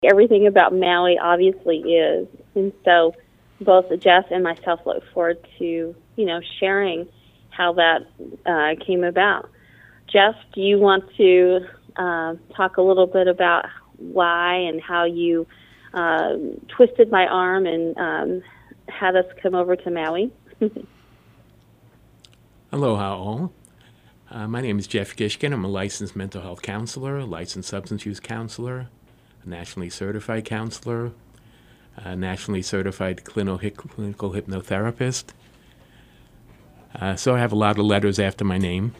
everything about Maui obviously is. And so both Jeff and myself look forward to, sharing how that came about. Jeff, do you want to talk a little bit about why and how you twisted my arm and had us come over to Maui? Aloha all. My name is Jeff Gishkin. I'm a licensed mental health counselor, a licensed substance use counselor, a nationally certified counselor, a nationally certified clinical hypnotherapist. So I have a lot of letters after my name.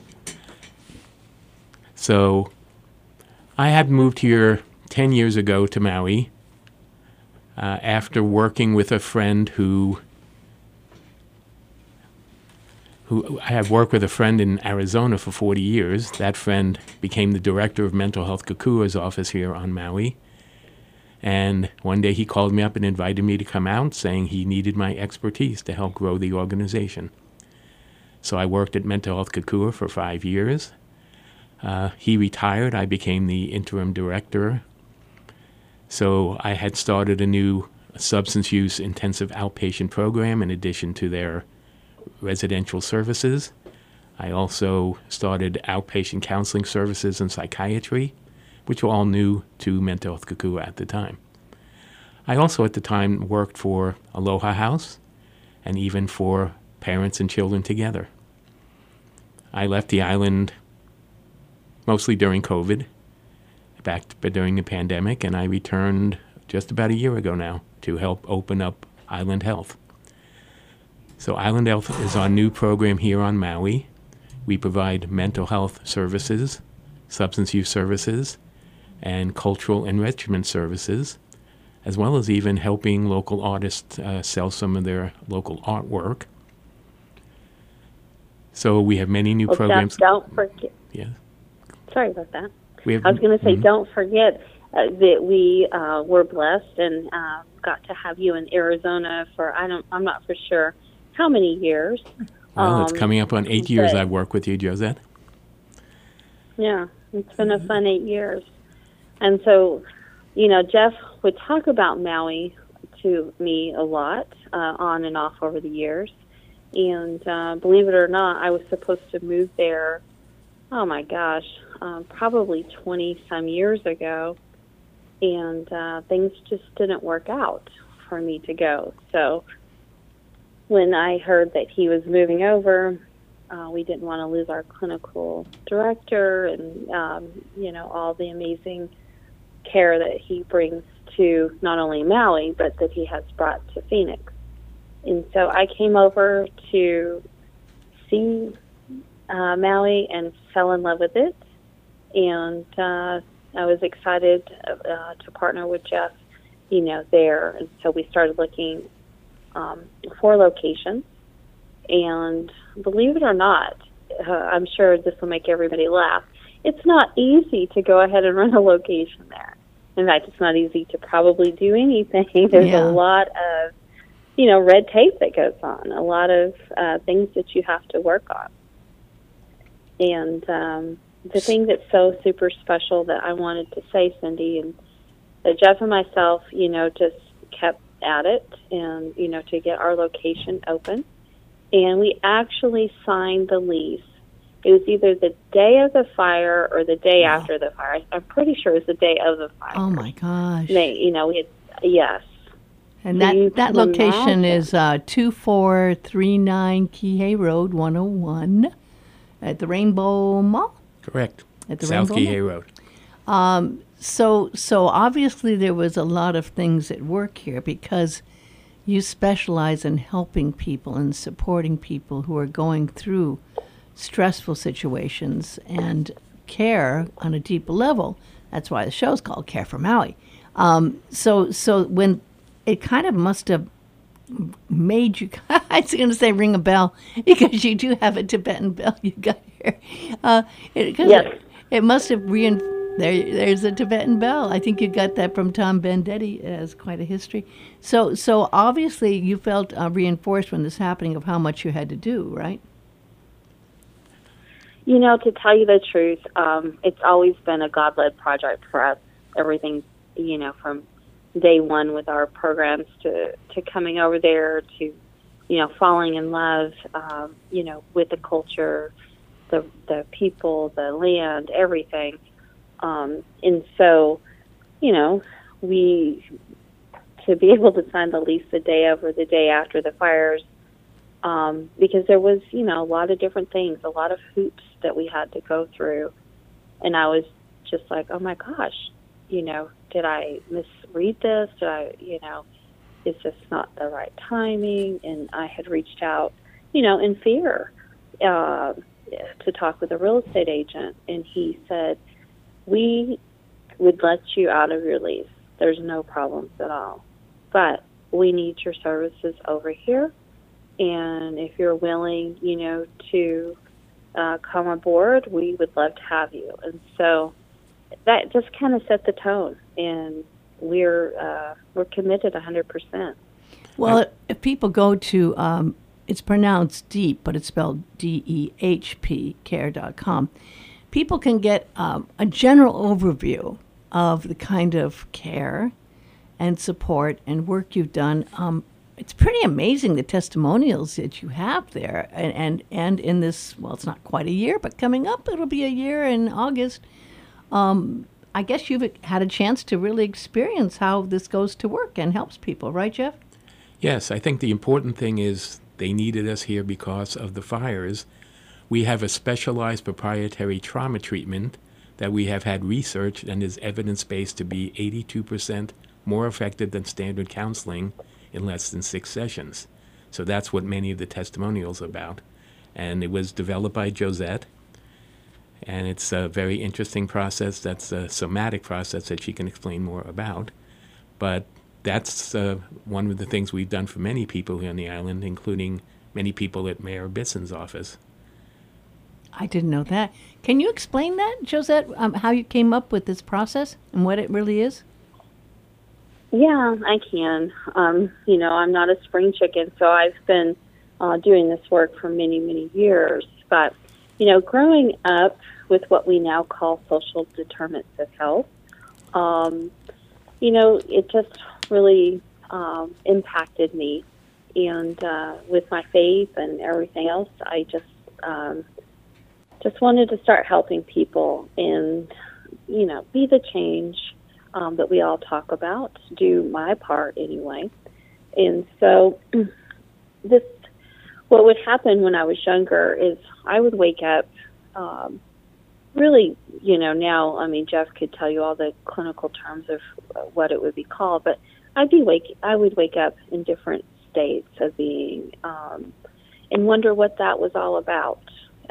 So I had moved here 10 years ago to Maui after working with a friend who I have worked with a friend in Arizona for 40 years. That friend became the director of mental health Kokua's office here on Maui. And one day he called me up and invited me to come out, saying he needed my expertise to help grow the organization. So I worked at Mental Health Kokua for 5 years. He retired. I became the interim director. So I had started a new substance use intensive outpatient program in addition to their residential services. I also started outpatient counseling services and psychiatry, which were all new to Mental Health Kokua at the time. I also at the time worked for Aloha House and even for Parents and Children Together. I left the island mostly during COVID, back during the pandemic, and I returned just about a year ago now to help open up Island Health. So Island Health is our new program here on Maui. We provide mental health services, substance use services, and cultural enrichment services, as well as even helping local artists sell some of their local artwork. So we have many new programs. Jeff, don't forget. Yeah. Sorry about that. I was going to say, don't forget that we were blessed and got to have you in Arizona for I'm not for sure how many years. Well, it's coming up on 8 years I've worked with you, Josette. Yeah, it's been a fun 8 years. And so, Jeff would talk about Maui to me a lot, on and off over the years. And believe it or not, I was supposed to move there, oh my gosh, probably 20-some years ago. And things just didn't work out for me to go. So when I heard that he was moving over, we didn't want to lose our clinical director and, all the amazing care that he brings to not only Maui, but that he has brought to Phoenix. And so I came over to see Maui and fell in love with it. And I was excited to partner with Jeff, there. And so we started looking for locations. And believe it or not, I'm sure this will make everybody laugh, it's not easy to go ahead and run a location there. In fact, it's not easy to probably do anything. There's a lot of, red tape that goes on, a lot of things that you have to work on. And the thing that's so super special that I wanted to say, Cindy, and that Jeff and myself, just kept at it and, to get our location open. And we actually signed the lease. It was either the day of the fire or the day after the fire. I'm pretty sure it was the day of the fire. Oh, my gosh. We had, yes. And that location is 2439 Kihei Road, 101, at the Rainbow Mall? Correct. At the South Rainbow Kihei Mall? Road. So obviously there was a lot of things at work here because you specialize in helping people and supporting people who are going through stressful situations and care on a deeper level. That's why the show's called Care for Maui. So when it kind of must have made you, I was going to say ring a bell, because you do have a Tibetan bell you got here. Yes. It must have there's a Tibetan bell. I think you got that from Tom Bendetti. It has quite a history. So obviously you felt reinforced when this happening of how much you had to do, right? To tell you the truth, it's always been a God-led project for us. Everything, from day one with our programs to coming over there to, falling in love, with the culture, the people, the land, everything. And so, we, to be able to sign the lease the day of or the day after the fires, because there was, a lot of different things, a lot of hoops that we had to go through. And I was just like, oh my gosh, did I misread this? Is this not the right timing? And I had reached out, in fear, to talk with a real estate agent. And he said, we would let you out of your lease. There's no problems at all. But we need your services over here. And if you're willing, to come aboard, we would love to have you. And so that just kind of set the tone. And we're committed 100%. Well, if people go to, it's pronounced DEEP, but it's spelled DEHP, care.com, people can get a general overview of the kind of care and support and work you've done. It's pretty amazing the testimonials that you have there. And in this, well, it's not quite a year, but coming up, it'll be a year in August. I guess you've had a chance to really experience how this goes to work and helps people, right, Jeff? Yes, I think the important thing is they needed us here because of the fires. We have a specialized proprietary trauma treatment that we have had researched and is evidence-based to be 82% more effective than standard counseling in less than 6 sessions. So that's what many of the testimonials are about. And it was developed by Josette. And it's a very interesting process. That's a somatic process that she can explain more about. But that's one of the things we've done for many people here on the island, including many people at Mayor Bisson's office. I didn't know that. Can you explain that, Josette, how you came up with this process and what it really is? Yeah, I can. I'm not a spring chicken, so I've been doing this work for many, many years. But, growing up with what we now call social determinants of health, it just really impacted me. And with my faith and everything else, I just wanted to start helping people and, be the change that we all talk about, do my part anyway. And so what would happen when I was younger is I would wake up, really, now, Jeff could tell you all the clinical terms of what it would be called, but I would wake up in different states of being, and wonder what that was all about.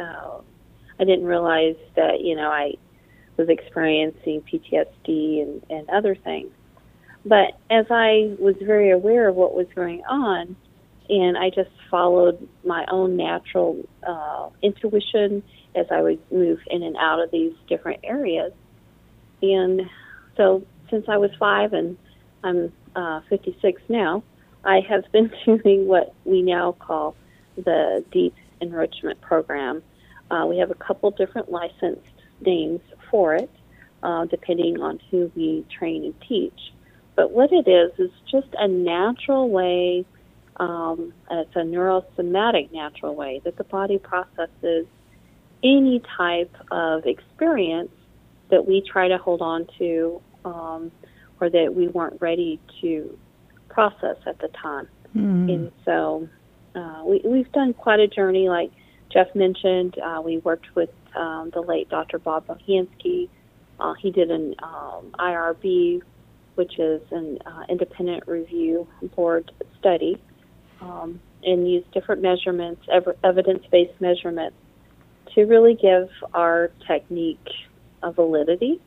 I didn't realize that, I was experiencing PTSD and other things. But as I was very aware of what was going on, and I just followed my own natural intuition as I would move in and out of these different areas. And so since I was 5 and I'm 56 now, I have been doing what we now call the Deep Enrichment Program. We have a couple different licensed names for it, depending on who we train and teach. But what it is just a natural way, it's a neurosomatic natural way that the body processes any type of experience that we try to hold on to or that we weren't ready to process at the time. Mm. And so we've done quite a journey. Like Jeff mentioned, we worked with the late Dr. Bob Bohansky. He did an IRB, which is an independent review board study, and used different measurements, evidence-based measurements, to really give our technique a validity.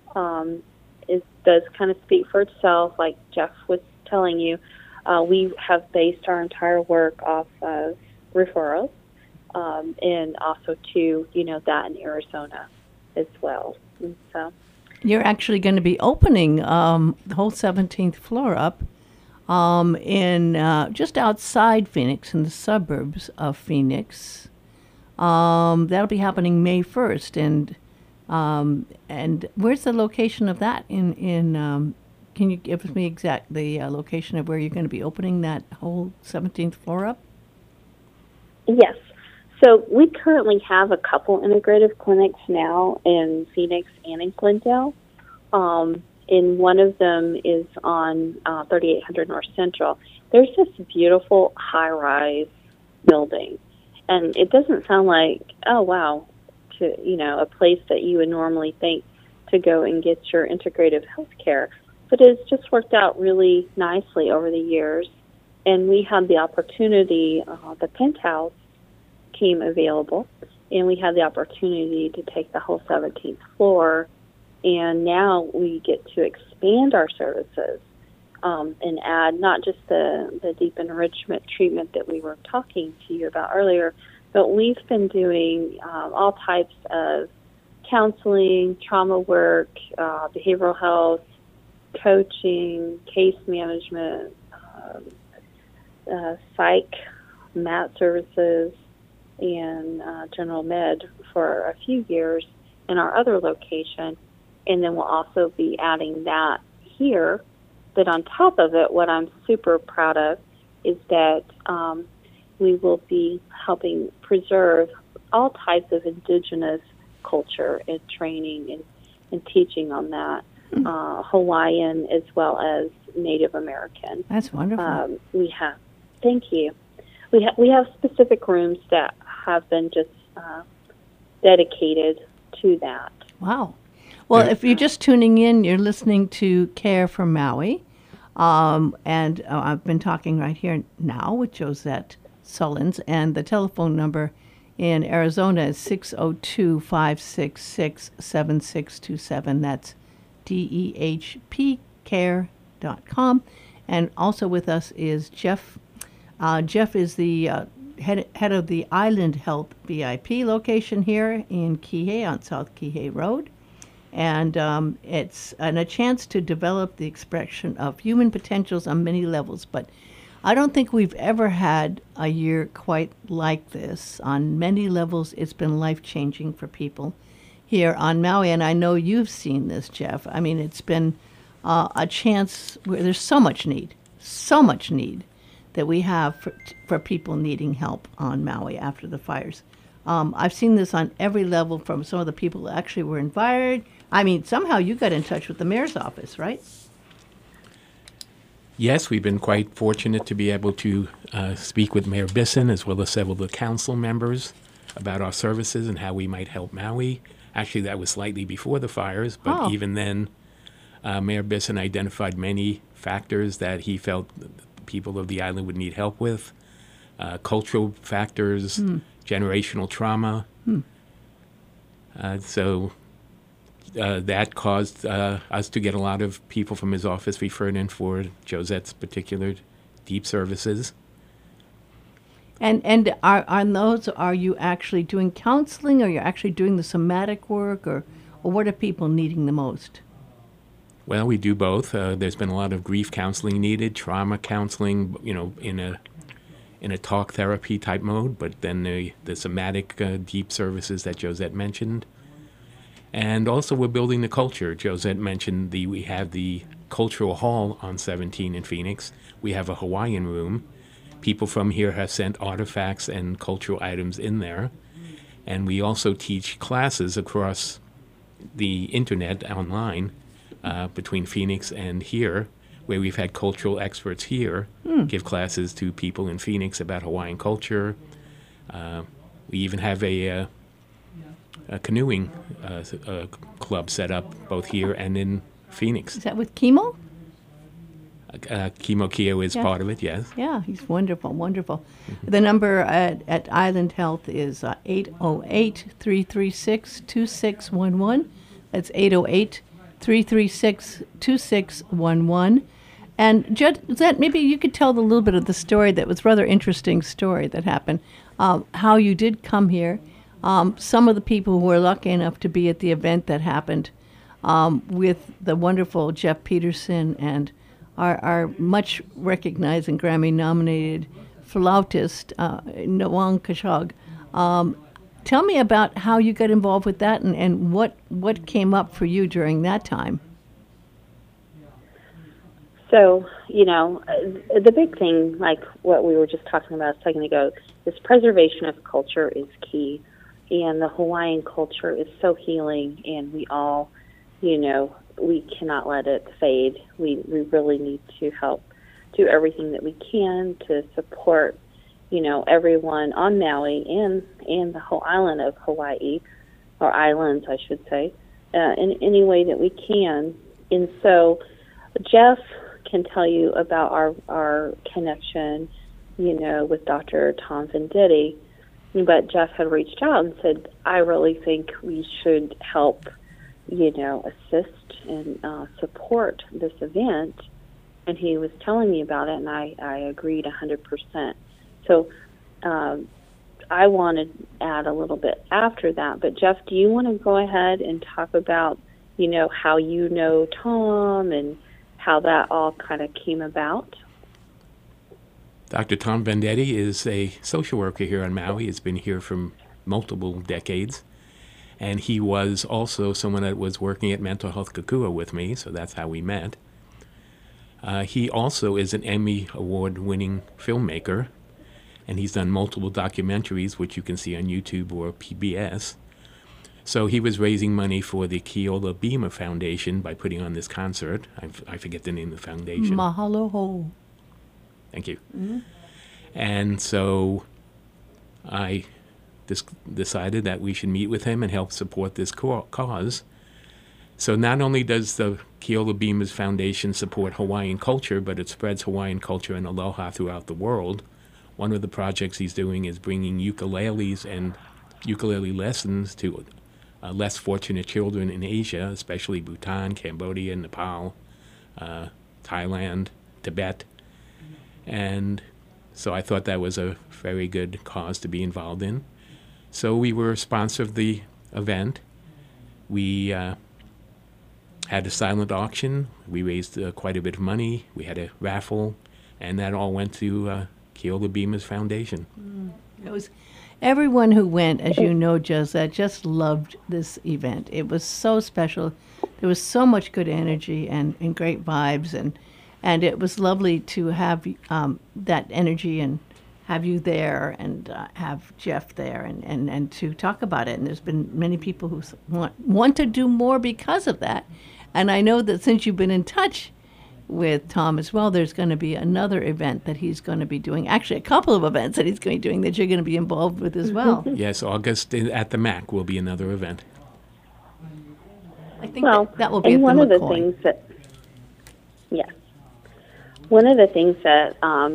It does kind of speak for itself, like Jeff was telling you. We have based our entire work off of referrals, and also to, that in Arizona as well. And so you're actually going to be opening the whole 17th floor up in just outside Phoenix, in the suburbs of Phoenix. That'll be happening May 1st, and where's the location of that? In can you give me the location of where you're going to be opening that whole 17th floor up? Yes. So we currently have a couple integrative clinics now in Phoenix and in Glendale. And one of them is on 3800 North Central. There's this beautiful high-rise building, and it doesn't sound like, oh, wow, a place that you would normally think to go and get your integrative health care. But it's just worked out really nicely over the years. And we had the opportunity, the penthouse came available, and we had the opportunity to take the whole 17th floor. And now we get to expand our services and add not just the deep enrichment treatment that we were talking to you about earlier, but we've been doing all types of counseling, trauma work, behavioral health, coaching, case management, psych, mat services, and general med for a few years in our other location. And then we'll also be adding that here. But on top of it, what I'm super proud of is that we will be helping preserve all types of indigenous culture and training and teaching on that, Hawaiian as well as Native American. That's wonderful. Thank you. We have specific rooms that have been just dedicated to that. Wow. Well, if you're just tuning in, you're listening to Care for Maui. And I've been talking right here now with Josette Sullins, and the telephone number in Arizona is 602-566-7627. That's DEHPcare.com. And also with us is Jeff. Jeff is the head of the Island Health VIP location here in Kihei on South Kihei Road. And it's a chance to develop the expression of human potentials on many levels. But I don't think we've ever had a year quite like this. On many levels, it's been life-changing for people here on Maui. And I know you've seen this, Jeff. I mean, it's been a chance where there's so much need that we have for people needing help on Maui after the fires. I've seen this on every level from some of the people that actually were invited. I mean, somehow you got in touch with the mayor's office, right? Yes, we've been quite fortunate to be able to speak with Mayor Bisson as well as several of the council members about our services and how we might help Maui. Actually, that was slightly before the fires, but even then, Mayor Bisson identified many factors that he felt the people of the island would need help with, cultural factors, generational trauma. So that caused us to get a lot of people from his office referred in for Josette's particular deep services. And on those, are you actually doing counseling, or are you actually doing the somatic work, or what are people needing the most? Well, we do both. There's been a lot of grief counseling needed, trauma counseling, in a talk therapy type mode, but then the somatic deep services that Josette mentioned. And also we're building the culture. Josette mentioned we have the cultural hall on 17 in Phoenix. We have a Hawaiian room. People from here have sent artifacts and cultural items in there. And we also teach classes across the internet online between Phoenix and here, where we've had cultural experts here give classes to people in Phoenix about Hawaiian culture. We even have a canoeing club set up both here and in Phoenix. Is that with Kimo? Kimo Kio is part of it, yes. Yeah, he's wonderful, wonderful. Mm-hmm. The number at Island Health is 808-336-2611. That's 808-336-2611. And Josette, maybe you could tell a little bit of the story that was rather interesting story that happened, how you did come here. Some of the people who were lucky enough to be at the event that happened with the wonderful Jeff Peterson and our much recognized and Grammy-nominated flautist, Nawang Kashog. Tell me about how you got involved with that and what came up for you during that time. So, the big thing, like what we were just talking about a second ago, is preservation of culture is key. And the Hawaiian culture is so healing, and we all, we cannot let it fade. We really need to help do everything that we can to support, everyone on Maui and the whole island of Hawaii, or islands, I should say, in any way that we can. And so Jeff can tell you about our connection, with Dr. Tom Venditti. But Jeff had reached out and said, I really think we should help, assist and support this event. And he was telling me about it, and I agreed 100%. So I want to add a little bit after that. But, Jeff, do you want to go ahead and talk about, how you know Tom and how that all kind of came about? Dr. Tom Venditti is a social worker here on Maui. He's been here for multiple decades. And he was also someone that was working at Mental Health Kokua with me, so that's how we met. He also is an Emmy Award-winning filmmaker, and he's done multiple documentaries, which you can see on YouTube or PBS. So he was raising money for the Keola Beamer Foundation by putting on this concert. I forget the name of the foundation. Mahalo Ho. Thank you. Mm-hmm. And so I decided that we should meet with him and help support this cause. So not only does the Keola Beamers Foundation support Hawaiian culture, but it spreads Hawaiian culture and aloha throughout the world. One of the projects he's doing is bringing ukuleles and ukulele lessons to less fortunate children in Asia, especially Bhutan, Cambodia, Nepal, Thailand, Tibet. And so I thought that was a very good cause to be involved in. So we were a sponsor of the event. We had a silent auction. We raised quite a bit of money. We had a raffle, and that all went to Keola Beamers Foundation. It was everyone who went, as you know, Josette, just loved this event. It was so special. There was so much good energy and great vibes, and it was lovely to have that energy and have you there and have Jeff there and to talk about it. And there's been many people who want to do more because of that. And I know that since you've been in touch with Tom as well, there's going to be another event that he's going to be doing, actually a couple of events that he's going to be doing that you're going to be involved with as well. Yes, August at the MAC will be another event. I think that will be and at one the of the McCoy. things that, yes, one of the things that,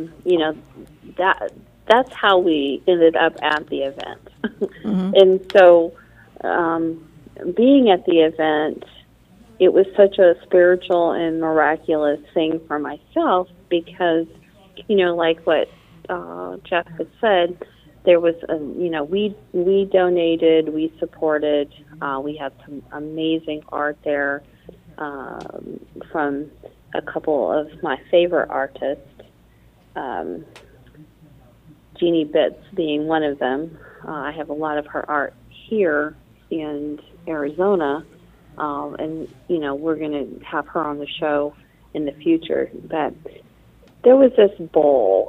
that's how we ended up at the event. Mm-hmm. And so being at the event, it was such a spiritual and miraculous thing for myself because, like what Jeff had said, there was, we donated, we supported, we had some amazing art there from a couple of my favorite artists, Jeannie Bitts being one of them. I have a lot of her art here in Arizona. And, we're going to have her on the show in the future. But there was this bowl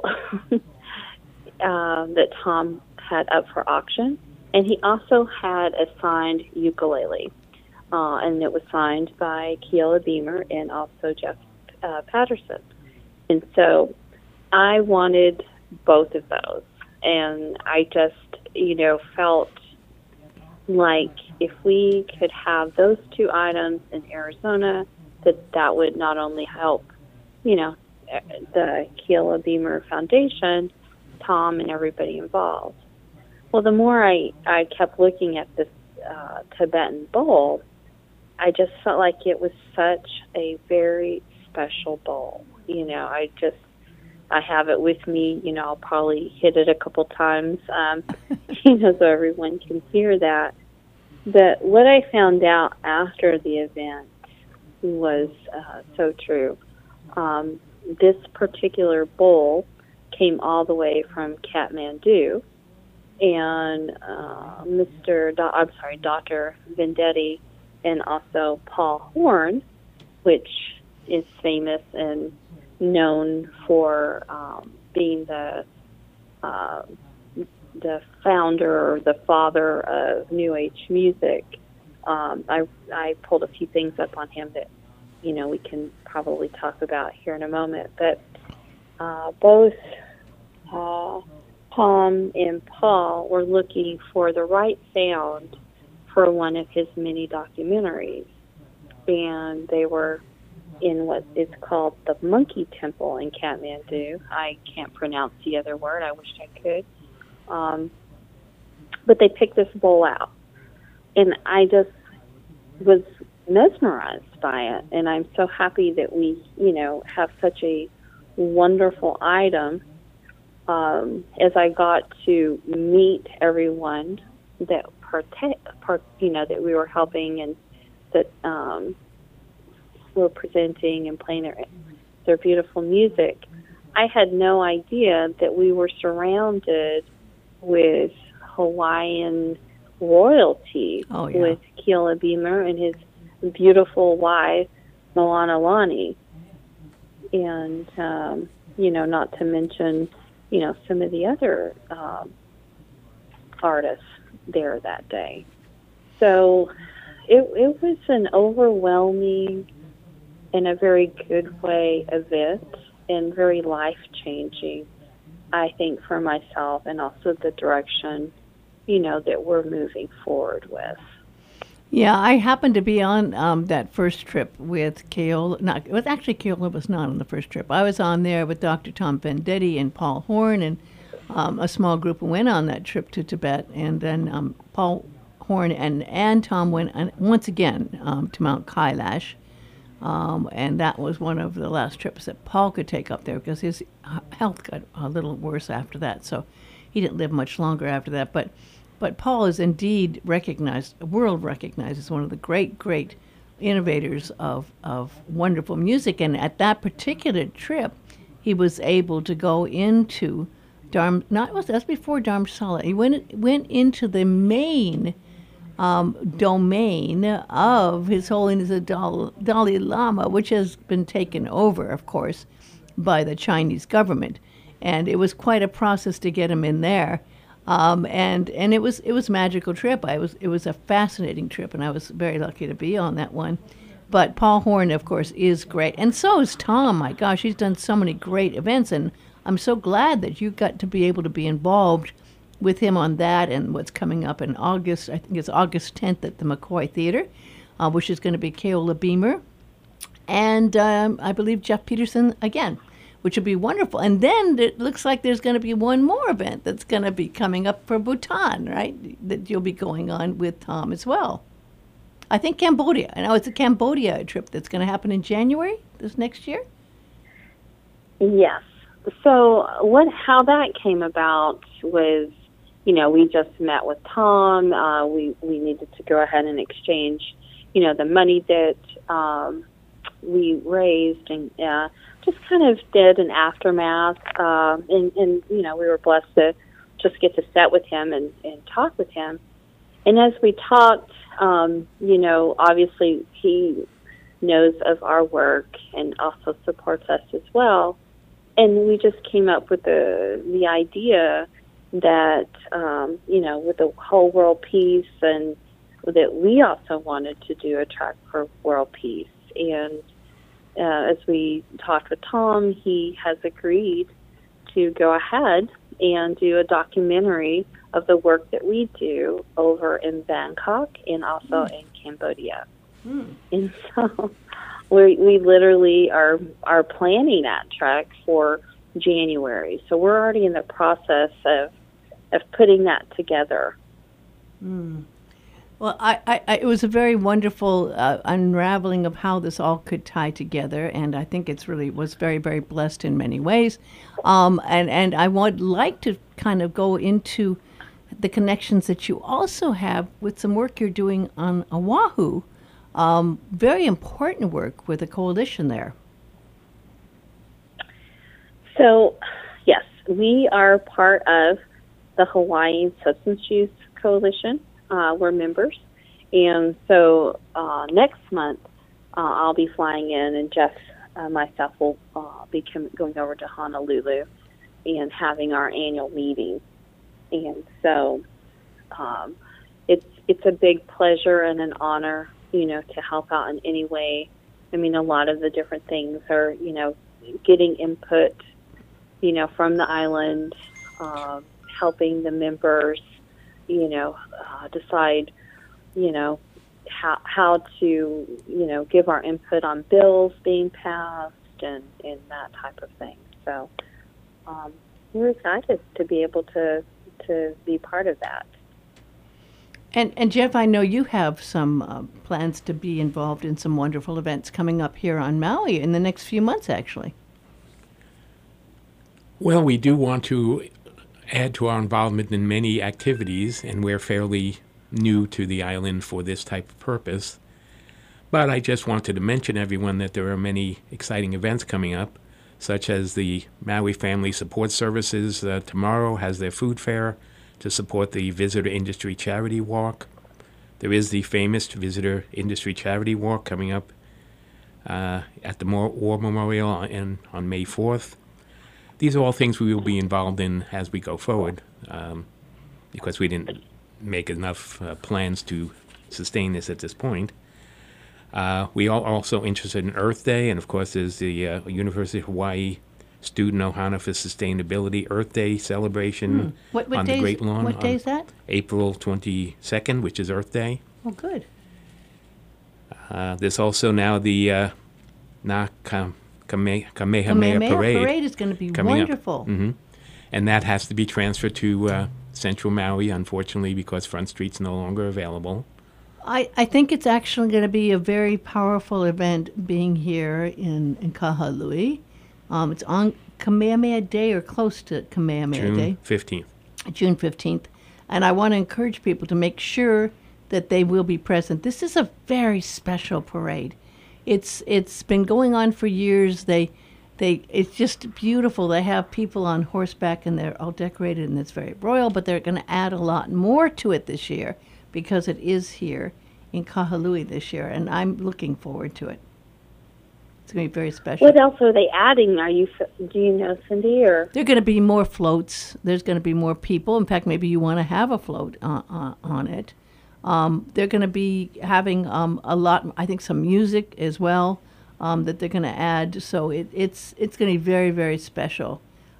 that Tom had up for auction, and he also had a signed ukulele. And it was signed by Keola Beamer and also Jeff Patterson. And so I wanted both of those. And I just, felt like if we could have those two items in Arizona, that would not only help, the Keola Beamer Foundation, Tom, and everybody involved. Well, the more I kept looking at this Tibetan bowl, I just felt like it was such a very special bowl. I have it with me. I'll probably hit it a couple times, so everyone can hear that. But what I found out after the event was so true. This particular bowl came all the way from Kathmandu, and Dr. Venditti, and also Paul Horn, which is famous in known for being the founder or the father of New Age music. I pulled a few things up on him that, we can probably talk about here in a moment. But both Tom and Paul were looking for the right sound for one of his many documentaries. And they were in what is called the Monkey Temple in Kathmandu. I can't pronounce the other word. I wish I could. But they picked this bowl out, and I just was mesmerized by it. And I'm so happy that we, have such a wonderful item. As I got to meet everyone that that we were helping and that were presenting and playing their beautiful music, I had no idea that we were surrounded with Hawaiian royalty, with Keola Beamer and his beautiful wife, Moana Lani. And, not to mention, some of the other artists there that day. So it was an overwhelming, in a very good way, event, and very life-changing, I think, for myself, and also the direction, that we're moving forward with. Yeah, I happened to be on that first trip with Keola. Keola was not on the first trip. I was on there with Dr. Tom Venditti and Paul Horn, and a small group went on that trip to Tibet. And then Paul Horn and Tom went once again to Mount Kailash. And that was one of the last trips that Paul could take up there because his health got a little worse after that. So he didn't live much longer after that. But Paul is indeed world recognized as one of the great, great innovators of wonderful music. And at that particular trip, he was able to go into that's before Dharamsala. He went into the main domain of His Holiness the Dalai Lama, which has been taken over, of course, by the Chinese government. And it was quite a process to get him in there. And it was a magical trip. It was a fascinating trip, and I was very lucky to be on that one. But Paul Horn, of course, is great, and so is Tom. My gosh, he's done so many great events, and I'm so glad that you got to be able to be involved with him on that and what's coming up in August. I think it's August 10th at the McCoy Theater, which is going to be Keola Beamer, and I believe Jeff Peterson again, which will be wonderful. And then it looks like there's going to be one more event that's going to be coming up for Bhutan, right, that you'll be going on with Tom as well. I think Cambodia. I know it's a Cambodia trip that's going to happen in January this next year. Yes. So how that came about was, we just met with Tom. We needed to go ahead and exchange, the money that we raised, and just kind of did an aftermath. And we were blessed to just get to sit with him and talk with him. And as we talked, obviously he knows of our work and also supports us as well. And we just came up with the idea that, with the whole world peace, and that we also wanted to do a track for world peace. And as we talked with Tom, he has agreed to go ahead and do a documentary of the work that we do over in Bangkok and also in Cambodia. And so we literally are planning that track for January. So we're already in the process of putting that together. Well, it was a very wonderful unraveling of how this all could tie together, and I think it's really was very, very blessed in many ways. And I would like to kind of go into the connections that you also have with some work you're doing on Oahu. Very important work with a coalition there. So, yes, we are part of the Hawaiian Substance Use Coalition. We're members. And so next month, I'll be flying in, and Jeff, myself, will I'll be going over to Honolulu and having our annual meeting. And so it's a big pleasure and an honor, to help out in any way. I mean, a lot of the different things are, getting input, from the island, helping the members, decide, how to, give our input on bills being passed and that type of thing. So we're excited to be able to be part of that. And Jeff, I know you have some plans to be involved in some wonderful events coming up here on Maui in the next few months, actually. Well, we do want to add to our involvement in many activities, and we're fairly new to the island for this type of purpose. But I just wanted to mention everyone that there are many exciting events coming up, such as the Maui Family Support Services tomorrow has their food fair to support the Visitor Industry Charity Walk. There is the famous Visitor Industry Charity Walk coming up at the War Memorial on May 4th. These are all things we will be involved in as we go forward, because we didn't make enough plans to sustain this at this point. We are also interested in Earth Day, and of course there's the University of Hawaii Student Ohana for Sustainability Earth Day celebration on the Great Lawn. What day is that? April 22nd, which is Earth Day. Oh, good. There's also now the Kamehameha Kamehameha Parade is going to be coming wonderful. up. And that has to be transferred to Central Maui, unfortunately, because Front Street's no longer available. I think it's actually going to be a very powerful event being here in Kahului. It's on Kamehameha Day or close to Kamehameha Day. June 15th. June 15th. And I want to encourage people to make sure that they will be present. This is a very special parade. It's been going on for years. It's just beautiful. They have people on horseback and they're all decorated and it's very royal, but they're going to add a lot more to it this year because it is here in Kahului this year, and I'm looking forward to it. It's going to be very special. What else are they adding? Do you know, Cindy? Or there are going to be more floats. There's going to be more people. In fact, maybe you want to have a float on it. They're going to be having a lot, I think, some music as well that they're going to add. So it's going to be very, very special.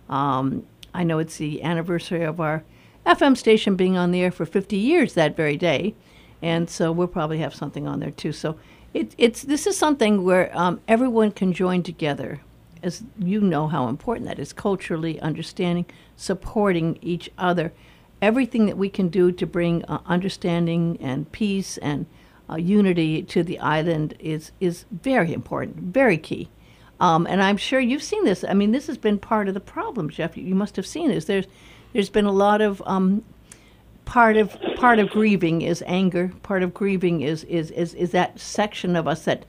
I know it's the anniversary of our FM station being on the air for 50 years that very day, and so we'll probably have something on there too. So this is something where everyone can join together, as you know how important that is, culturally understanding, supporting each other. Everything that we can do to bring understanding and peace and unity to the island is very important, very key. And I'm sure you've seen this. I mean, this has been part of the problem, Jeff. You must have seen this. There's been a lot of part of grieving is anger. Part of grieving is that section of us that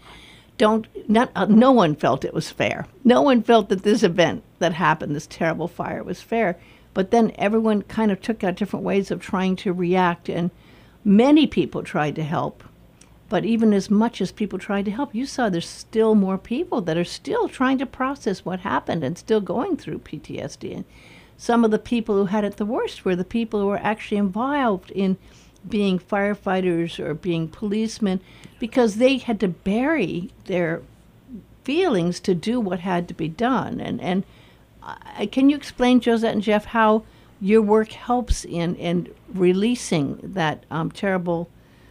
no one felt it was fair. No one felt that this event that happened, this terrible fire, was fair. But then everyone kind of took out different ways of trying to react, and many people tried to help. But even as much as people tried to help, you saw there's still more people that are still trying to process what happened and still going through PTSD. And some of the people who had it the worst were the people who were actually involved in being firefighters or being policemen, because they had to bury their feelings to do what had to be done. And can you explain, Josette and Jeff, how your work helps in releasing that terrible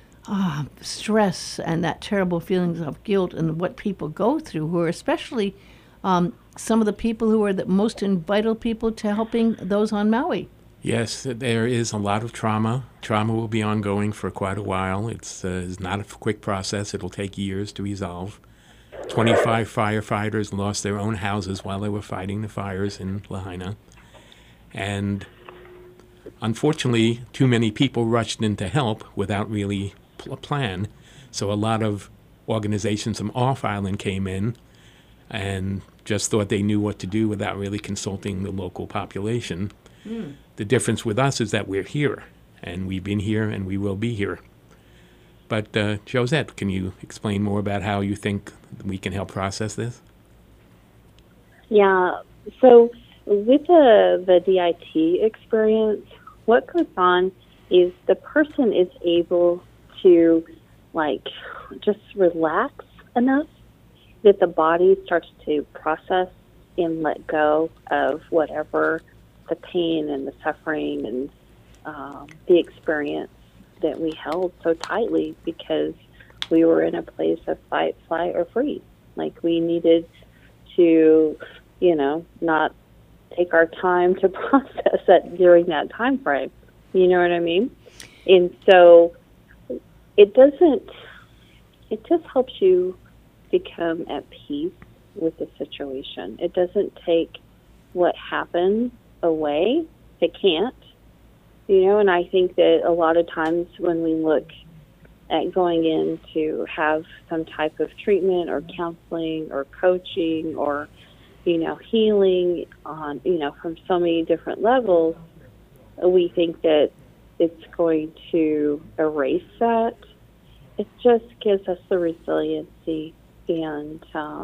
stress and that terrible feelings of guilt and what people go through, who are especially some of the people who are the most vital people to helping those on Maui? Yes, there is a lot of trauma. Trauma will be ongoing for quite a while. It's not a quick process. It'll take years to resolve. 25 firefighters lost their own houses while they were fighting the fires in Lahaina. And unfortunately, too many people rushed in to help without really a plan. So a lot of organizations from off-island came in and just thought they knew what to do without really consulting the local population. The difference with us is that we're here, and we've been here, and we will be here. But Josette, can you explain more about how you think we can help process this? Yeah. So with the DIT experience, what goes on is the person is able to like just relax enough that the body starts to process and let go of whatever the pain and the suffering and the experience that we held so tightly because we were in a place of fight, flight, or freeze. Like we needed to, not take our time to process that during that time frame. You know what I mean? And so it just helps you become at peace with the situation. It doesn't take what happened away. It can't. And I think that a lot of times when we look at going in to have some type of treatment or counseling or coaching or, healing on, from so many different levels, we think that it's going to erase that. It just gives us the resiliency and,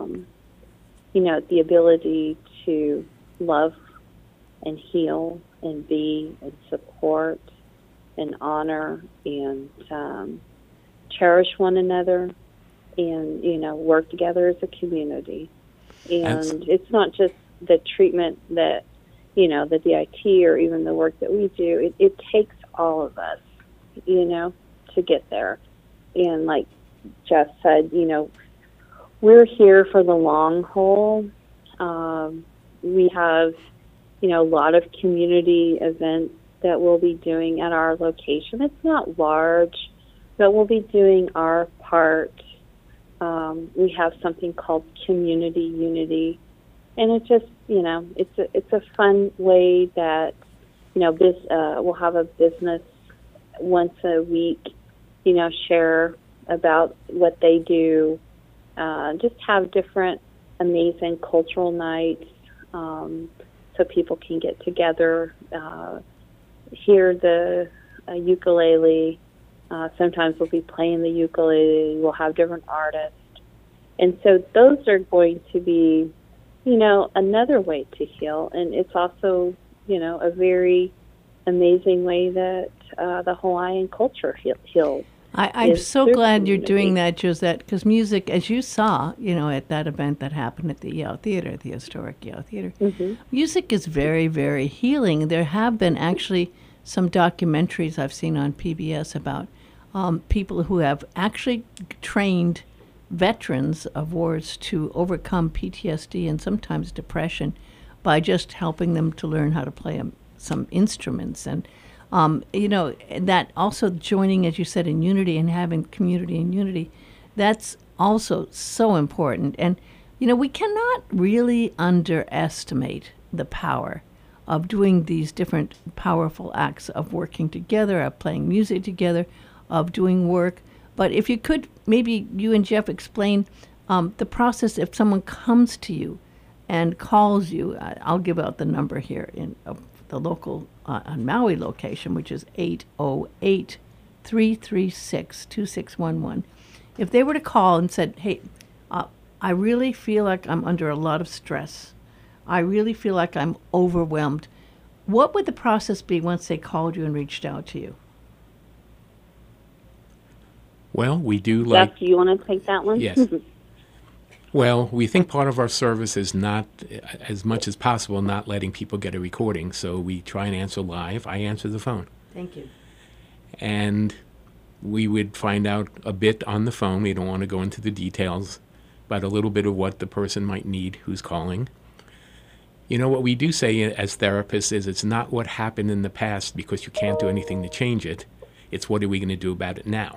the ability to love and heal and be and support and honor and cherish one another and, work together as a community. And it's not just the treatment that, the DIT or even the work that we do. It takes all of us, to get there. And like Jeff said, we're here for the long haul. We have, a lot of community events that we'll be doing at our location. It's not large, but we'll be doing our part. We have something called Community Unity, and it just, it's a fun way that, we'll have a business once a week, share about what they do, just have different amazing cultural nights so people can get together, hear the ukulele. Sometimes we'll be playing the ukulele. We'll have different artists. And so those are going to be, another way to heal. And it's also, a very amazing way that the Hawaiian culture heals. I'm so glad you're doing that, Josette, because music, as you saw, at that event that happened at the Yale Theater, the historic Yale Theater, music is very, very healing. There have been actually some documentaries I've seen on PBS about people who have actually trained veterans of wars to overcome PTSD and sometimes depression by just helping them to learn how to play some instruments. And that also joining, as you said, in unity and having community in unity, that's also so important. And, we cannot really underestimate the power of doing these different powerful acts of working together, of playing music together, of doing work. But if you could, maybe you and Jeff explain the process if someone comes to you and calls you. I'll give out the number here in the local on Maui location, which is 808-336-2611. If they were to call and said, hey, I really feel like I'm under a lot of stress. I really feel like I'm overwhelmed. What would the process be once they called you and reached out to you? Well, we do Jeff, do you want to take that one? Yes. Well, we think part of our service is not, as much as possible, not letting people get a recording. So we try and answer live. I answer the phone. Thank you. And we would find out a bit on the phone. We don't want to go into the details, but a little bit of what the person might need who's calling. What we do say as therapists is it's not what happened in the past because you can't do anything to change it. It's what are we going to do about it now?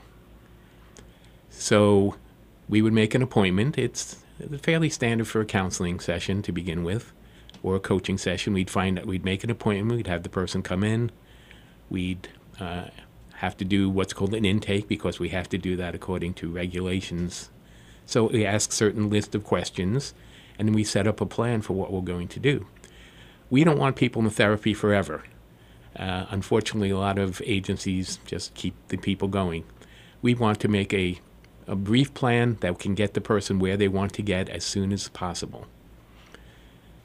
So we would make an appointment. It's fairly standard for a counseling session to begin with, or a coaching session. We'd make an appointment. We'd have the person come in. We'd have to do what's called an intake because we have to do that according to regulations. So we ask certain list of questions, and then we set up a plan for what we're going to do. We don't want people in therapy forever. Unfortunately, a lot of agencies just keep the people going. We want to make a brief plan that can get the person where they want to get as soon as possible.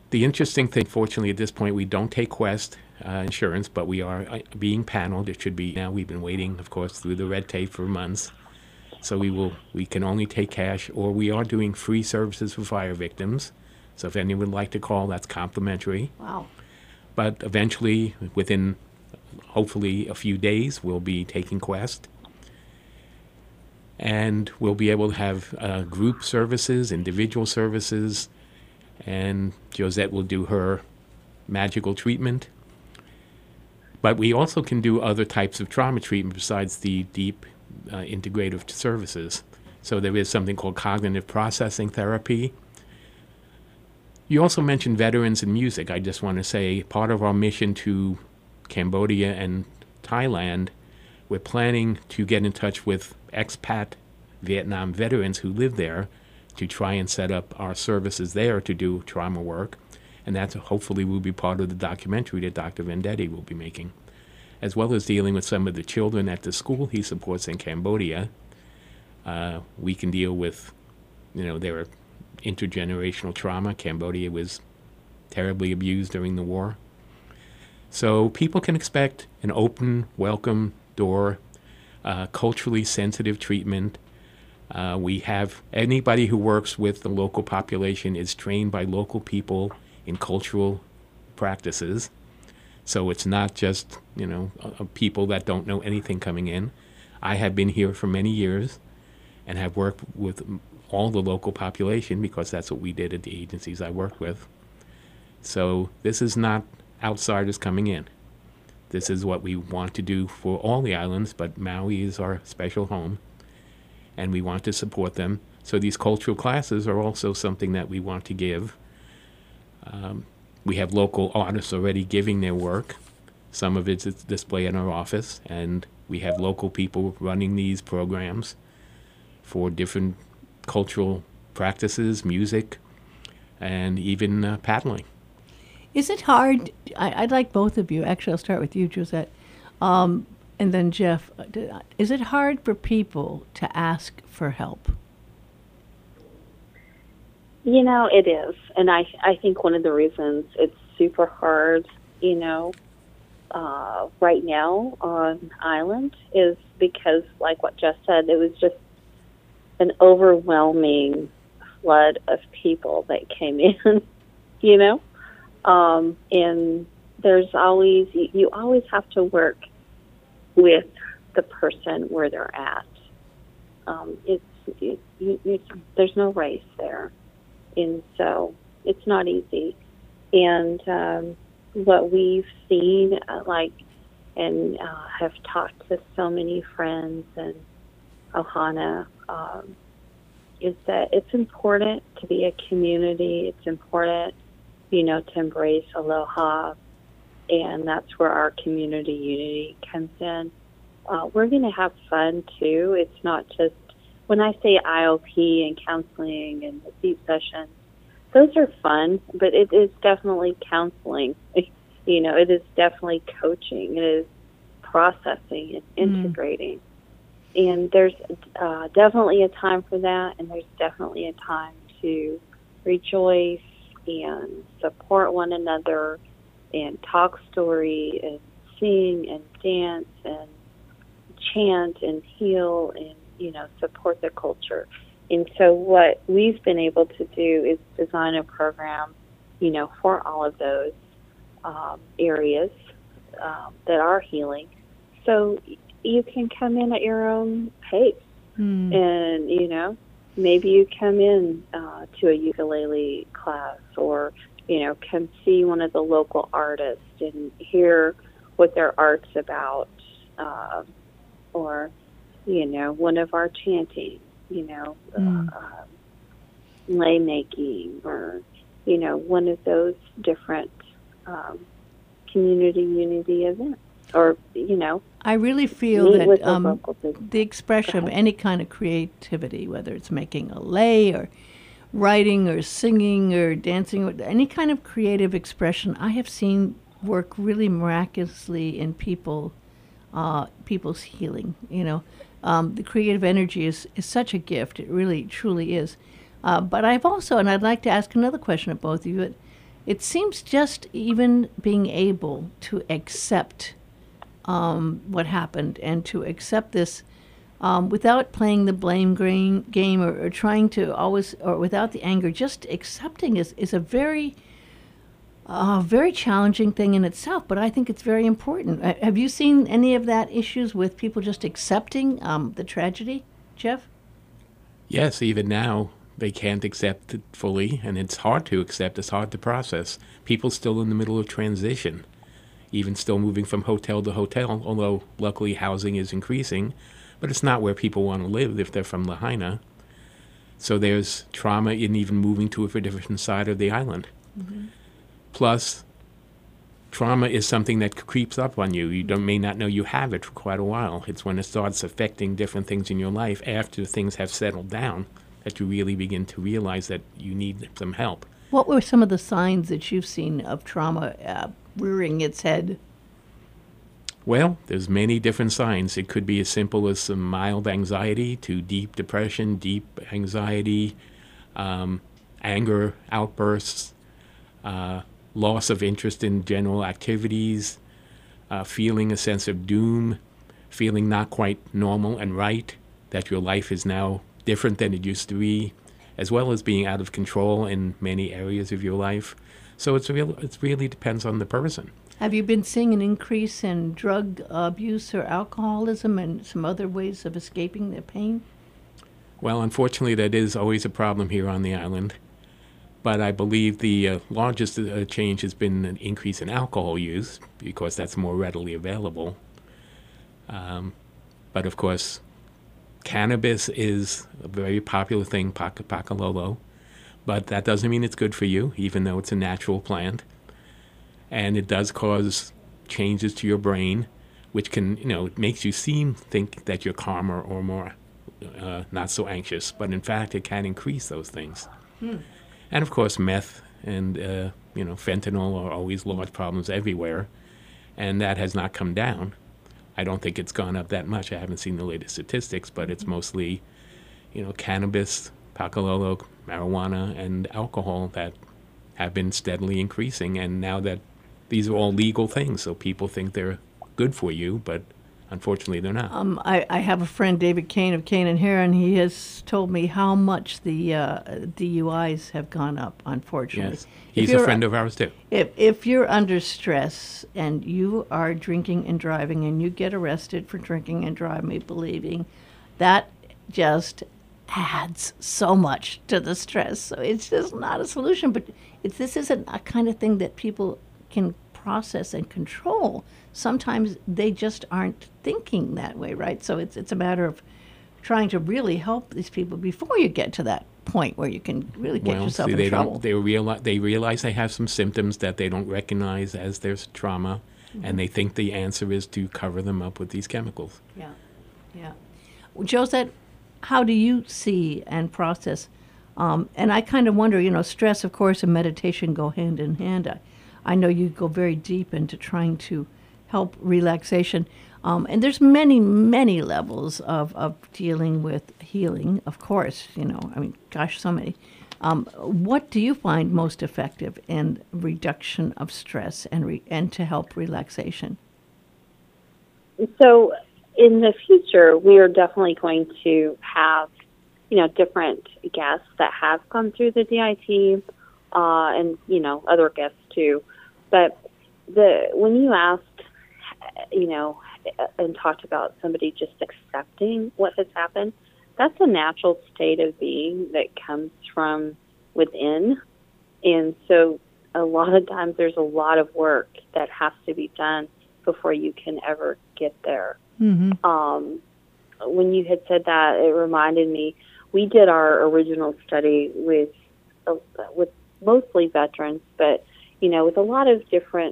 The interesting thing, fortunately, at this point, we don't take Quest insurance, but we are being paneled. It should be now. We've been waiting, of course, through the red tape for months. So we can only take cash, or we are doing free services for fire victims. So if anyone would like to call, that's complimentary. Wow. But eventually, within hopefully a few days, we'll be taking Quest. And we'll be able to have group services, individual services, and Josette will do her magical treatment. But we also can do other types of trauma treatment besides the deep integrative services. So there is something called cognitive processing therapy. You also mentioned veterans and music. I just want to say part of our mission to Cambodia and Thailand, we're planning to get in touch with expat Vietnam veterans who live there to try and set up our services there to do trauma work. And that hopefully will be part of the documentary that Dr. Vendetti will be making, as well as dealing with some of the children at the school he supports in Cambodia. We can deal with, their intergenerational trauma. Cambodia was terribly abused during the war. So people can expect an open, welcome door, culturally sensitive treatment. We have anybody who works with the local population is trained by local people in cultural practices. So it's not just, people that don't know anything coming in. I have been here for many years and have worked with all the local population because that's what we did at the agencies I worked with. So this is not outsiders coming in. This is what we want to do for all the islands, but Maui is our special home, and we want to support them. So these cultural classes are also something that we want to give. We have local artists already giving their work. Some of it's displayed in our office, and we have local people running these programs for different cultural practices, music, and even paddling. Is it hard? I'd like both of you. Actually, I'll start with you, Josette, and then Jeff. Is it hard for people to ask for help? It is. And I think one of the reasons it's super hard, right now on island is because, like what Jeff said, it was just an overwhelming flood of people that came in, and there's always, you always have to work with the person where they're at. There's no race there. And so it's not easy. And what we've seen, have talked to so many friends and Ohana, is that it's important to be a community. It's important, to embrace aloha. And that's where our community unity comes in. We're going to have fun, too. It's not just, when I say IOP and counseling and deep sessions, those are fun, but it is definitely counseling. It is definitely coaching. It is processing and integrating. And there's definitely a time for that, and there's definitely a time to rejoice and support one another and talk story and sing and dance and chant and heal and, support the culture. And so what we've been able to do is design a program, for all of those areas that are healing. So you can come in at your own pace. And, maybe you come in to a ukulele class or, come see one of the local artists and hear what their art's about, or, one of our chanting, lay making, or, one of those different community unity events. Or, I really feel that the the expression of any kind of creativity, whether it's making a lay or writing or singing or dancing, or any kind of creative expression, I have seen work really miraculously in people's healing. The creative energy is such a gift. It really, truly is. But I've also, and I'd like to ask another question of both of you, it seems just even being able to accept what happened and to accept this without playing the blame game or trying to always, or without the anger, just accepting is a very challenging thing in itself, but I think it's very important. Have you seen any of that issues with people just accepting the tragedy, Jeff? Yes, even now they can't accept it fully, and it's hard to accept. It's hard to process. People still in the middle of transition, even still moving from hotel to hotel, although luckily housing is increasing, but it's not where people want to live if they're from Lahaina. So there's trauma in even moving to a different side of the island. Mm-hmm. Plus, trauma is something that creeps up on you. You may not know you have it for quite a while. It's when it starts affecting different things in your life after things have settled down that you really begin to realize that you need some help. What were some of the signs that you've seen of trauma rearing its head? Well, there's many different signs. It could be as simple as some mild anxiety to deep depression, deep anxiety, anger outbursts, loss of interest in general activities, feeling a sense of doom, feeling not quite normal and right, that your life is now different than it used to be, as well as being out of control in many areas of your life. So it really depends on the person. Have you been seeing an increase in drug abuse or alcoholism and some other ways of escaping the pain? Well, unfortunately, that is always a problem here on the island. But I believe the largest change has been an increase in alcohol use, because that's more readily available. But of course, cannabis is a very popular thing, Pakalolo. But that doesn't mean it's good for you, even though it's a natural plant. And it does cause changes to your brain, which can, it makes you think that you're calmer or more not so anxious. But in fact, it can increase those things. And of course, meth and fentanyl are always large problems everywhere, and that has not come down. I don't think it's gone up that much. I haven't seen the latest statistics, but it's mostly, cannabis, pakalolo, marijuana, and alcohol that have been steadily increasing. And now that these are all legal things, so people think they're good for you, but unfortunately, they're not. I have a friend, David Kane of Kane and Heron. He has told me how much the DUIs have gone up, unfortunately. Yes, he's a friend of ours, too. If you're under stress and you are drinking and driving and you get arrested for drinking and driving, believing that just adds so much to the stress. So it's just not a solution. But this isn't a kind of thing that people can process and control. Sometimes they just aren't thinking that way, right? So it's a matter of trying to really help these people before you get to that point where you can really get yourself in trouble. They realize they have some symptoms that they don't recognize as their trauma, and they think the answer is to cover them up with these chemicals. Yeah. Well, Josette, how do you see and process? And I kind of wonder, stress, of course, and meditation go hand in hand. I know you go very deep into trying to help relaxation. And there's many, many levels of dealing with healing, of course, so many. What do you find most effective in reduction of stress and to help relaxation? So in the future, we are definitely going to have, different guests that have come through the DIT, and, other guests too. But when you asked, and talked about somebody just accepting what has happened, that's a natural state of being that comes from within. And so a lot of times there's a lot of work that has to be done before you can ever get there. Mm-hmm. When you had said that, it reminded me, we did our original study with mostly veterans, but, with a lot of different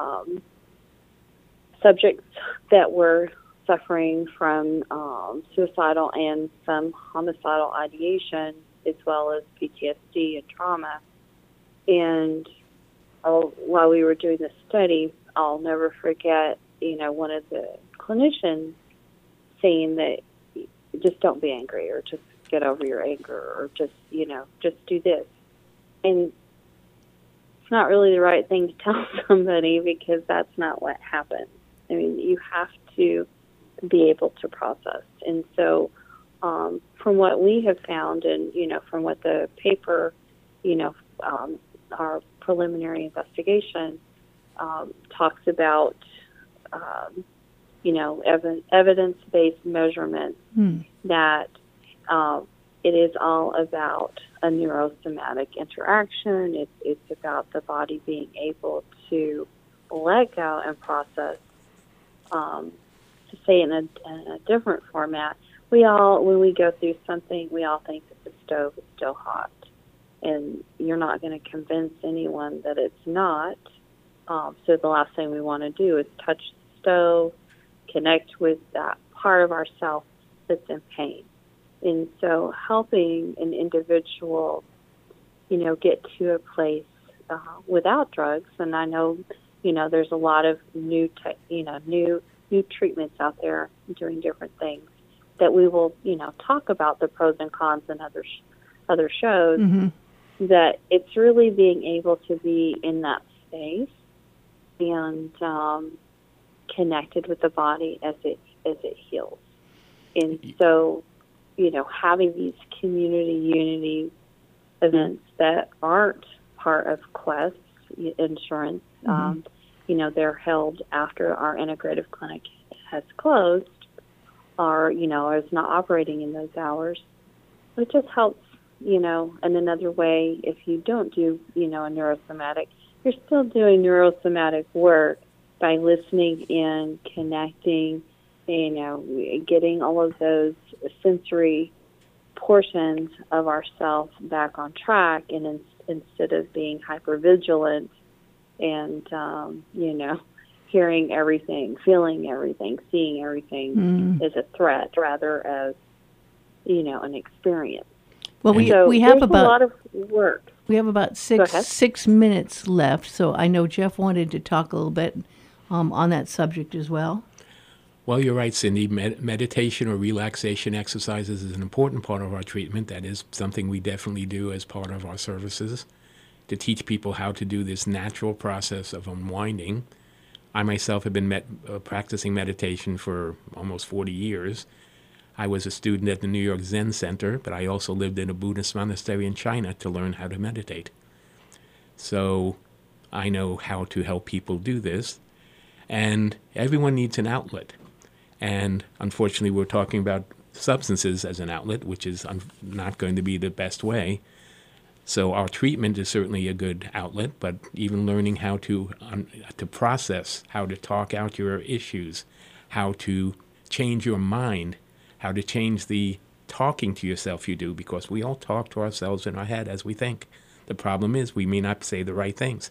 subjects that were suffering from suicidal and some homicidal ideation, as well as PTSD and trauma. And while we were doing the study, I'll never forget, one of the clinicians saying that just don't be angry, or just get over your anger, or just do this. And it's not really the right thing to tell somebody because that's not what happens. I mean, you have to be able to process. And so from what we have found and, from what the paper, our preliminary investigation talks about, evidence-based measurements that it is all about a neurosomatic interaction. It's about the body being able to let go and process. To say in a different format, when we go through something, we all think that the stove is still hot, and you're not going to convince anyone that it's not. So the last thing we want to do is touch the stove, connect with that part of ourself that's in pain. And so helping an individual, get to a place without drugs, and I know, there's a lot of new treatments out there doing different things that we will, talk about the pros and cons in other shows, that it's really being able to be in that space and connected with the body as it heals. And so, having these community unity events that aren't part of Quest insurance, they're held after our integrative clinic has closed or, is not operating in those hours. It just helps, in another way. If you don't do, a neurosomatic, you're still doing neurosomatic work by listening in, connecting, getting all of those sensory portions of ourself back on track, and instead of being hypervigilant and, hearing everything, feeling everything, seeing everything as a threat rather as, an experience. Well, we have a lot of work. We have about 6 minutes left, so I know Jeff wanted to talk a little bit on that subject as well. Well, you're right, Cindy. Meditation or relaxation exercises is an important part of our treatment. That is something we definitely do as part of our services to teach people how to do this natural process of unwinding. I myself have been practicing meditation for almost 40 years. I was a student at the New York Zen Center, but I also lived in a Buddhist monastery in China to learn how to meditate. So I know how to help people do this. And everyone needs an outlet. And unfortunately, we're talking about substances as an outlet, which is not going to be the best way. So our treatment is certainly a good outlet, but even learning how to process, how to talk out your issues, how to change your mind, how to change the talking to yourself you do, because we all talk to ourselves in our head as we think. The problem is we may not say the right things.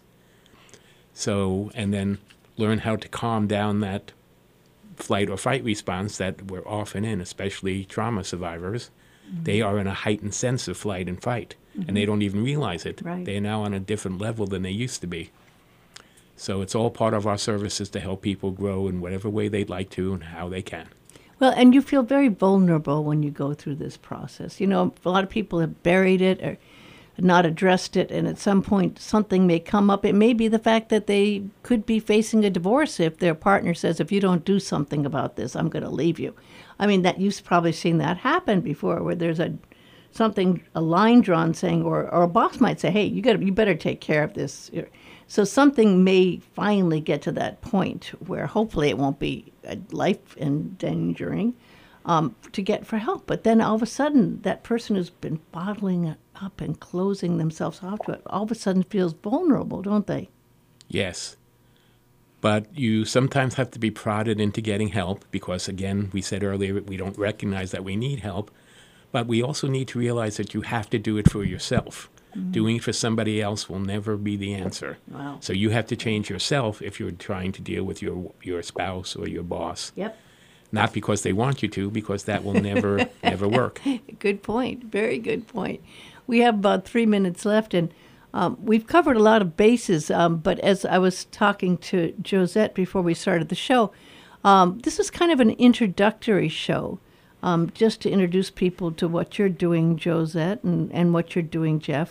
So, and then learn how to calm down that flight or fight response that we're often in, especially trauma survivors. They are in a heightened sense of flight and fight, and they don't even realize it. Right. They're now on a different level than they used to be. So it's all part of our services to help people grow in whatever way they'd like to and how they can. Well, and you feel very vulnerable when you go through this process. A lot of people have buried it or not addressed it, and at some point something may come up. It may be the fact that they could be facing a divorce if their partner says, if you don't do something about this, I'm going to leave you. I mean, that you've probably seen that happen before, where there's a line drawn saying, or a boss might say, hey, you better take care of this. So something may finally get to that point where hopefully it won't be life endangering to get for help. But then all of a sudden, that person who's been bottling it up and closing themselves off to it, all of a sudden feels vulnerable, don't they? Yes. But you sometimes have to be prodded into getting help because, again, we said earlier, we don't recognize that we need help. But we also need to realize that you have to do it for yourself. Doing it for somebody else will never be the answer. Wow. So you have to change yourself if you're trying to deal with your spouse or your boss. Yep. Not because they want you to, because that will never work. Good point. Very good point. We have about 3 minutes left, and we've covered a lot of bases. But as I was talking to Josette before we started the show, this was kind of an introductory show, just to introduce people to what you're doing, Josette, and what you're doing, Jeff.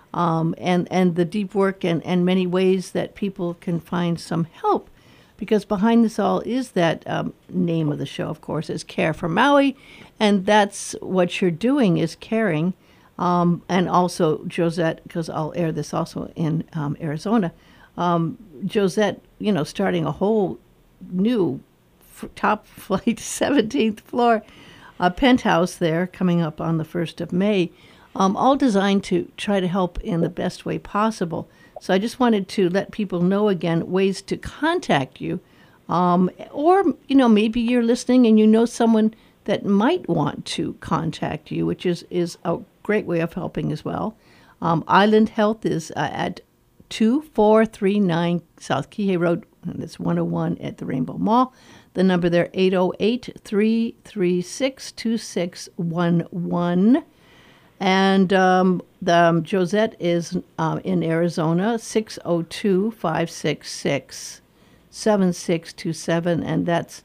and the deep work and many ways that people can find some help. Because behind this all is that name of the show, of course, is Care for Maui. And that's what you're doing, is caring. And also Josette, because I'll air this also in Arizona. Josette, starting a whole new top flight 17th floor penthouse there coming up on the 1st of May, all designed to try to help in the best way possible. So I just wanted to let people know again ways to contact you. Or, maybe you're listening and you know someone that might want to contact you, which is a great way of helping as well. Island Health is at 2439 South Kihei Road, and it's 101 at the Rainbow Mall. The number there, 808-336-2611. And Josette is in Arizona, 602-566-7627, and that's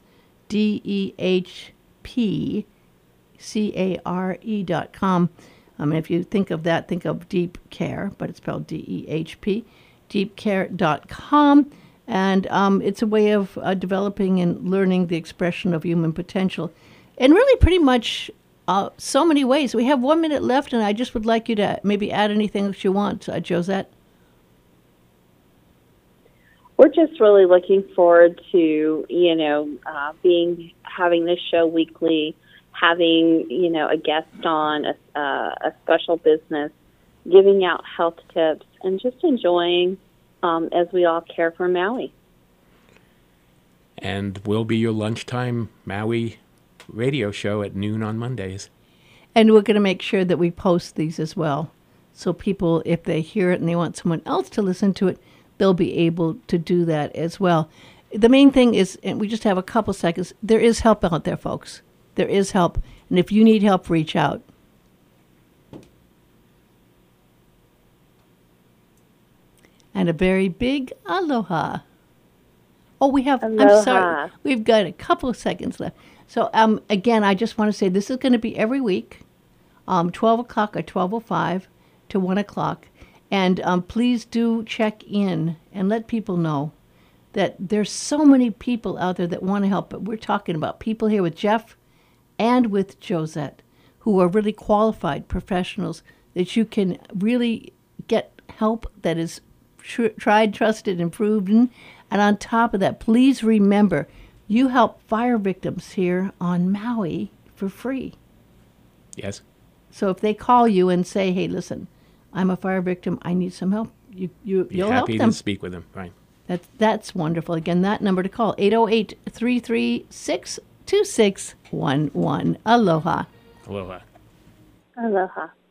DEHPCARE.com. If you think of that, think of Deep Care, but it's spelled DEHP, deepcare.com. And it's a way of developing and learning the expression of human potential. And really pretty much so many ways. We have 1 minute left, and I just would like you to maybe add anything that you want, Josette. We're just really looking forward to, having this show weekly, having, a guest on, a special business, giving out health tips, and just enjoying as we all care for Maui. And will be your lunchtime Maui radio show at noon on Mondays. And we're going to make sure that we post these as well. So people, if they hear it and they want someone else to listen to it, they'll be able to do that as well. The main thing is, and we just have a couple seconds, there is help out there, folks. There is help. And if you need help, reach out. And a very big aloha. Oh, we have, Aloha. I'm sorry, we've got a couple of seconds left. So again, I just want to say this is going to be every week, 12 o'clock or 12:05 to 1 o'clock. And please do check in and let people know that there's so many people out there that want to help. But we're talking about people here with Jeff and with Josette who are really qualified professionals that you can really get help that is tried, trusted, and proven. And on top of that, please remember, you help fire victims here on Maui for free. Yes. So if they call you and say, hey, listen, I'm a fire victim, I need some help, you'll help them. Happy to speak with them, right. That's wonderful. Again, that number to call, 808-336-2611. Aloha. Aloha. Aloha.